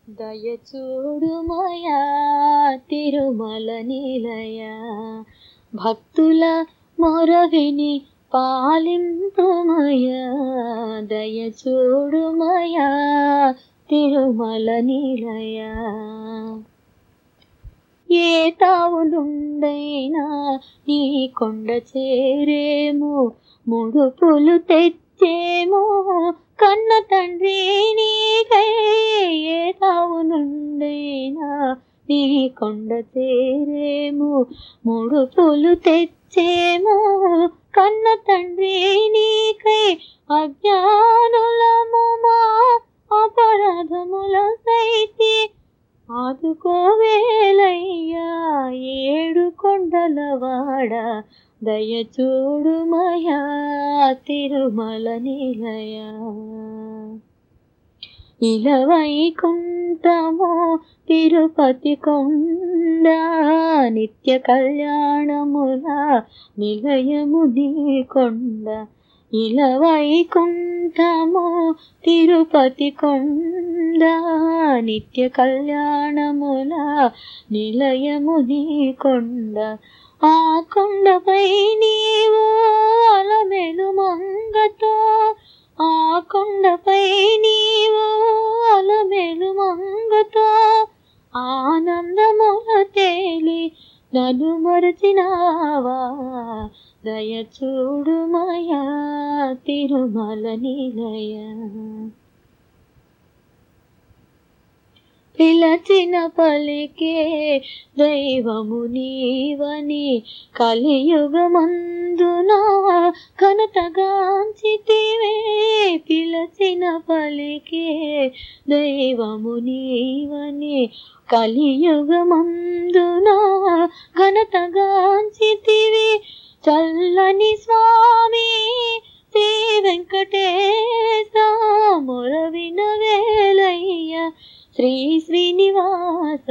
దయచూడుమయా తిరుమల నిలయ, భక్తుల మొరవిని పాలింపుమయా. దయచూడుమయా తిరుమల నిలయ, ఏ తావు నుండైనా నీ కొండ చేరేము, ముడుపులు తెచ్చేము కన్న తండ్రి నీకై. ఏ తావు నుండైనా నీ కొండ చేరేము, ముడుపులు తెచ్చేము కన్న తండ్రి నీకై. అజ్ఞానులము మా అపరాధముల సైతి ఆదుకోవేలయ్యా ఏడు కొండలవాడ. దయచూడుమయా తిరుమల నిలయ, ఇలవైకుంఠము తిరుపతి కొండ, నిత్య కళ్యాణముల నిలయము నీ కొండ. ఇలవైకుంఠము తిరుపతి కొండ, నిత్య కళ్యాణముల నిలయము నీ కొండ. ఆ కొండపై నీవు అలమెలు మంగతో, ఆ కొండపై నీవు అలమెలు మంగతో ఆనందముల తేలి నన్ను మరచినావా. దయచూడుమయా తిరుమల నిలయ, పిలచిన పలికే దైవము నీవని కలియుగమందున ఘనతగాంచితివే. పిలచిన పలికే దైవము నీవని కలియుగమందున ఘనతగాంచితివి. చల్లని స్వామి శ్రీ వెంకటేశ మొరవిన వేలయ్య శ్రీ శ్రీనివాస.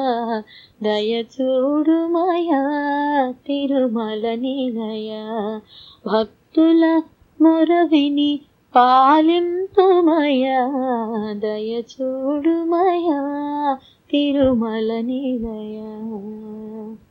దయచూడుమయా తిరుమల నిలయ, భక్తుల మొరవిని పాలింపుమయా. దయచూడుమయా తిరుమల నిలయ.